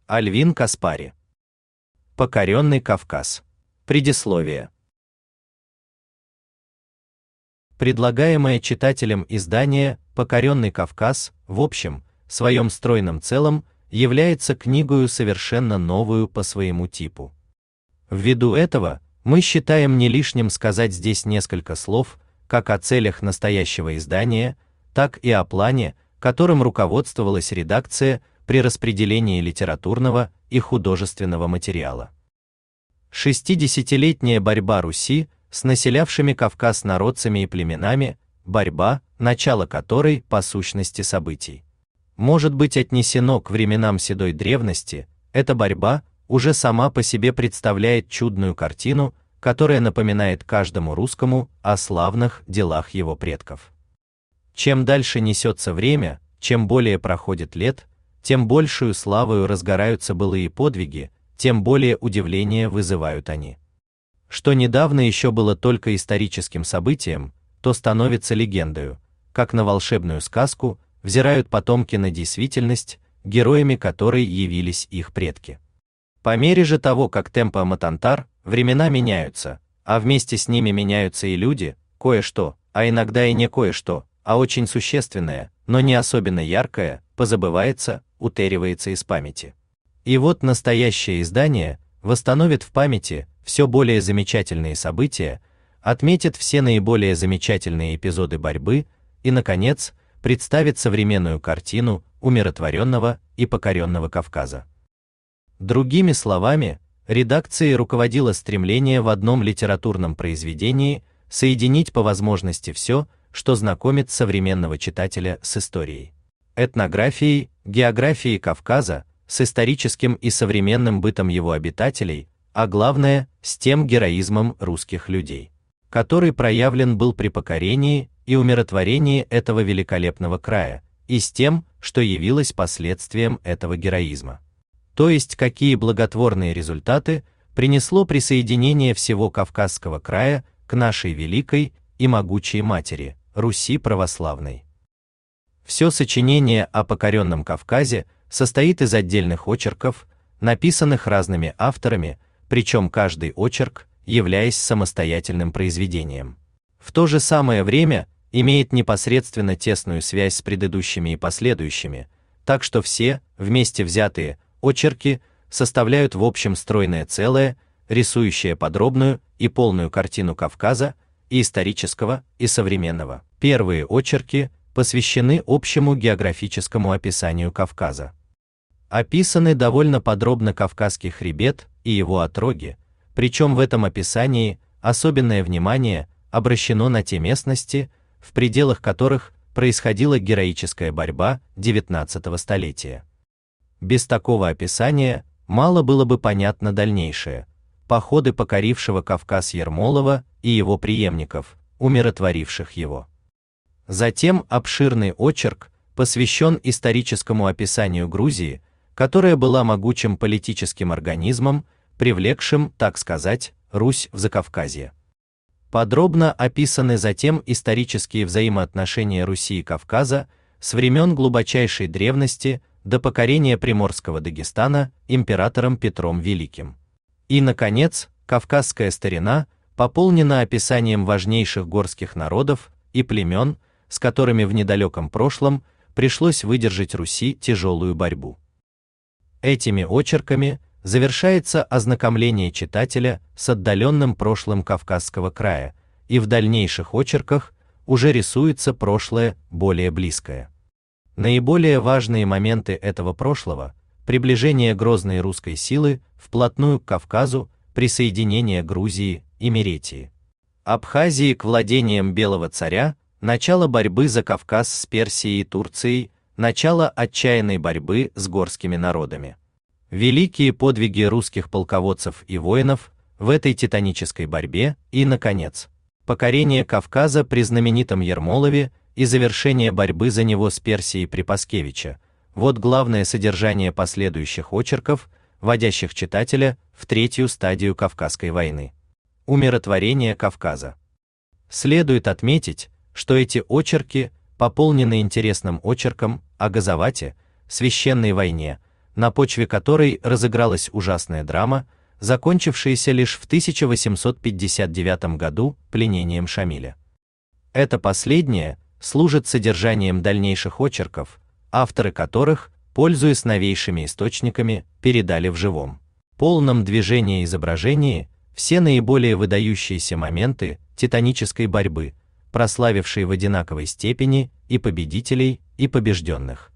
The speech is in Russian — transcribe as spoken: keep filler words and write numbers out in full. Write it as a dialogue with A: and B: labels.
A: Альвин Каспари. Покоренный Кавказ. Предисловие. Предлагаемое читателям издание «Покоренный Кавказ» в общем, своем стройном целом, является книгою совершенно новую по своему типу. Ввиду этого, мы считаем не лишним сказать здесь несколько слов, как о целях настоящего издания, так и о плане, которым руководствовалась редакция при распределении литературного и художественного материала. Шестидесятилетняя борьба Руси с населявшими Кавказ народцами и племенами, борьба, начало которой, по сущности событий, может быть отнесено к временам седой древности, эта борьба уже сама по себе представляет чудную картину, которая напоминает каждому русскому о славных делах его предков. Чем дальше несется время, чем более проходит лет, тем большую славою разгораются былые подвиги, тем более удивления вызывают они. Что недавно еще было только историческим событием, то становится легендою, как на волшебную сказку взирают потомки на действительность, героями которой явились их предки. По мере же того, как темпо матантар, времена меняются, а вместе с ними меняются и люди, кое-что, а иногда и не кое-что, а очень существенное, но не особенно яркое, позабывается, утеривается из памяти. И вот настоящее издание восстановит в памяти все более замечательные события, отметит все наиболее замечательные эпизоды борьбы и, наконец, представит современную картину умиротворенного и покоренного Кавказа. Другими словами, редакцией руководило стремление в одном литературном произведении соединить по возможности все, что знакомит современного читателя с историей, этнографией, географией Кавказа, с историческим и современным бытом его обитателей, а главное, с тем героизмом русских людей, который проявлен был при покорении и умиротворении этого великолепного края, и с тем, что явилось последствием этого героизма. То есть, какие благотворные результаты принесло присоединение всего Кавказского края к нашей великой и могучей матери, Руси православной. Все сочинение о покоренном Кавказе состоит из отдельных очерков, написанных разными авторами, причем каждый очерк, являясь самостоятельным произведением, в то же самое время имеет непосредственно тесную связь с предыдущими и последующими, так что все, вместе взятые, очерки составляют в общем стройное целое, рисующее подробную и полную картину Кавказа, и исторического, и современного. Первые очерки посвящены общему географическому описанию Кавказа. Описаны довольно подробно Кавказский хребет и его отроги, причем в этом описании особенное внимание обращено на те местности, в пределах которых происходила героическая борьба девятнадцатого столетия. Без такого описания мало было бы понятно дальнейшее: походы покорившего Кавказ Ермолова и его преемников, умиротворивших его. Затем обширный очерк посвящен историческому описанию Грузии, которая была могучим политическим организмом, привлекшим, так сказать, Русь в Закавказье. Подробно описаны затем исторические взаимоотношения Руси и Кавказа с времен глубочайшей древности до покорения Приморского Дагестана императором Петром Великим. И, наконец, кавказская старина пополнена описанием важнейших горских народов и племен, с которыми в недалеком прошлом пришлось выдержать Руси тяжелую борьбу. Этими очерками завершается ознакомление читателя с отдаленным прошлым Кавказского края, и в дальнейших очерках уже рисуется прошлое более близкое. Наиболее важные моменты этого прошлого – приближение грозной русской силы вплотную к Кавказу, присоединение Грузии и Меретии, Абхазии к владениям Белого царя, начало борьбы за Кавказ с Персией и Турцией, начало отчаянной борьбы с горскими народами. Великие подвиги русских полководцев и воинов в этой титанической борьбе и, наконец, покорение Кавказа при знаменитом Ермолове и завершение борьбы за него с Персией при Паскевиче. Вот главное содержание последующих очерков, вводящих читателя в третью стадию Кавказской войны – умиротворение Кавказа. Следует отметить, что эти очерки пополнены интересным очерком о Газавате, священной войне, на почве которой разыгралась ужасная драма, закончившаяся лишь в тысяча восемьсот пятьдесят девятом году пленением Шамиля. Это последнее служит содержанием дальнейших очерков, авторы которых, пользуясь новейшими источниками, передали в живом, полном движении изображении все наиболее выдающиеся моменты титанической борьбы, прославившей в одинаковой степени и победителей, и побежденных.